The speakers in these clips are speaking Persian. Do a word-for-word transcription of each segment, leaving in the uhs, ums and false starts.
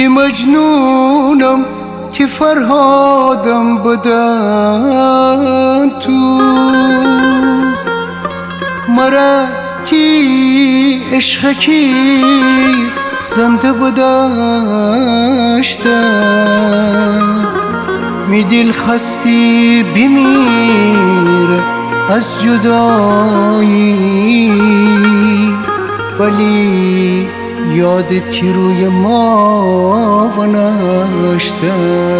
که مجنونم که فرهادم بدن تو مرا تی عشق کی زنده بداشتم می دل خستی بمیر از جدایی ولی یادتی روی ما و نشته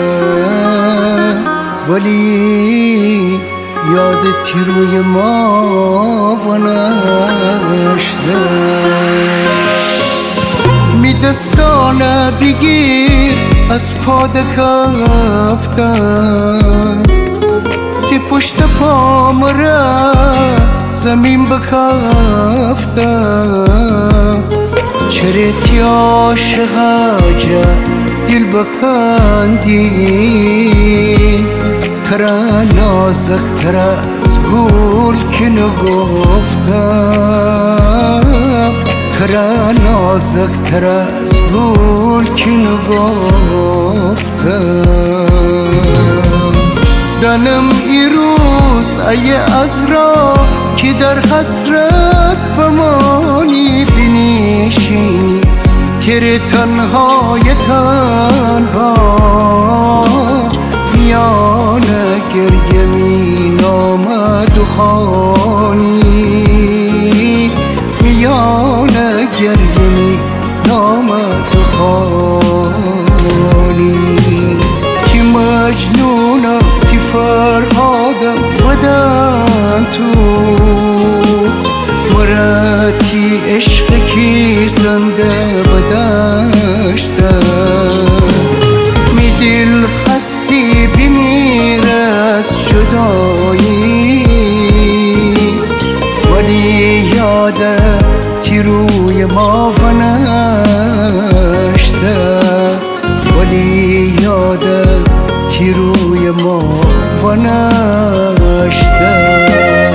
ولی یادتی روی ما و نشته می دستانه بگیر از پا دکفتم که پشت پام را زمین بکفتم چرتی عاشق جا دل بخندی ترا نازک تر از گل که نگفتم ترا نازک تر از گل که نگفتم دنم ای روز ای عذرا که در حسرت بمانی بنشینی تیره تنهای تنها میان گریه می نامد و خوانی میان گریه می نامد و خوانی که مجنونم که فرهادم بدن تو مرتی عشق کی زنده بداشتم می دل خستی بمیر از جدایی ولی یادتی روی ما و نشته ولی یادتی روی ما و نشته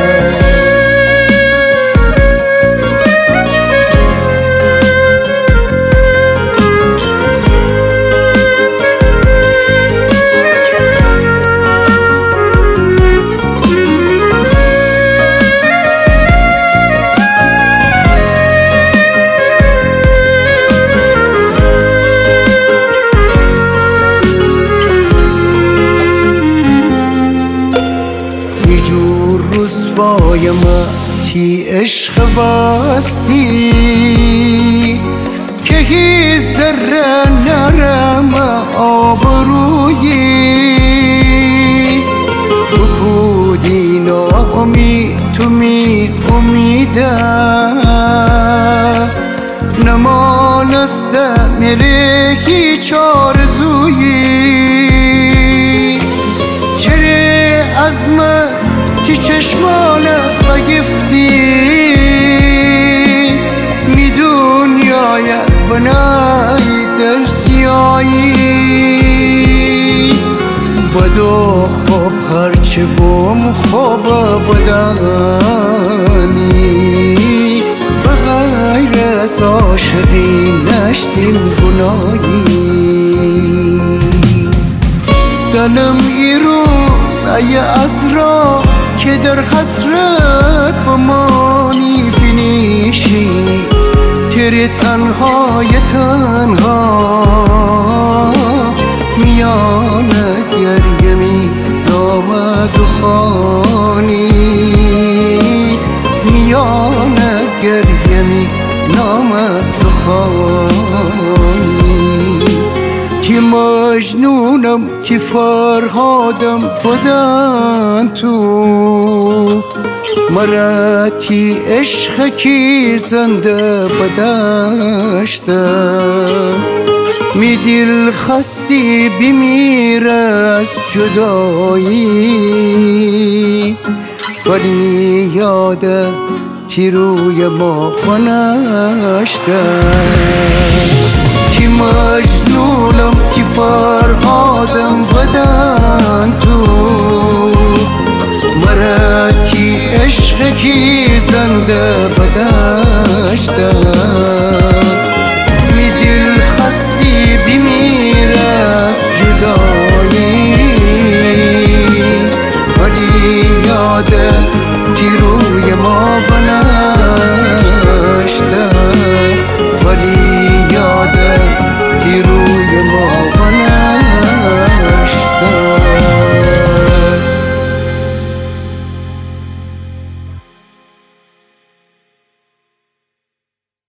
رسوای ما تی عشق باستی که هیچ ذره نرم آبرویی بودی ناامید تو می امیده نمانسته میره هیچ آرزویی چرا از من که چشمانت بگفتی می دنیای بنای در سیایی بدو خوب هرچه بوم خوب بدانی به غیر از عاشقی نشتیم گناهی دنم ای روز ای عذرا که در حسرت بمانی بنشینی تیره تنهای تنها میان گریه می نامد و خوانی میان گریه می نامد و خوانی که مجنونم که فرهادم بدن تو مرا تی عشق کی زنده بداشتم می دل خستی بمیر از جدایی ولی یادتی روی ما و نشته که مجنونم که فرهادم بدن تو مرا کی عشق کی زنده بداشتم